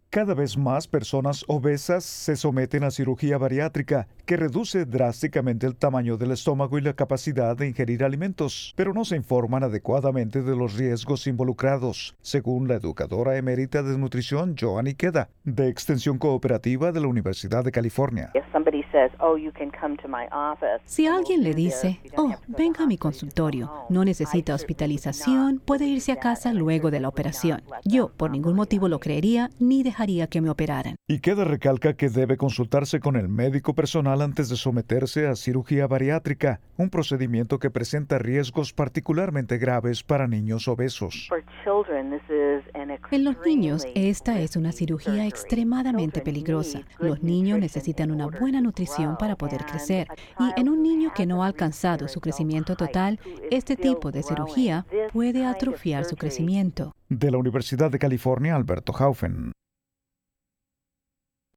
Cada vez más personas obesas se someten a cirugía bariátrica, que reduce drásticamente el tamaño del estómago y la capacidad de ingerir alimentos, pero no se informan adecuadamente de los riesgos involucrados, según la educadora emérita de nutrición Joanny Queda, de Extensión Cooperativa de la Universidad de California. Si alguien le dice, venga a mi consultorio, no necesita hospitalización, puede irse a casa luego de la operación. Yo, por ningún motivo lo creería, ni dejaría que me operaran. Y Queda recalca que debe consultarse con el médico personal antes de someterse a cirugía bariátrica, un procedimiento que presenta riesgos particularmente graves para niños obesos. En los niños, esta es una cirugía extremadamente peligrosa. Los niños necesitan una buena nutrición para poder crecer. Y en un niño que no ha alcanzado su crecimiento total, este tipo de cirugía puede atrofiar su crecimiento. De la Universidad de California, Alberto Haufen.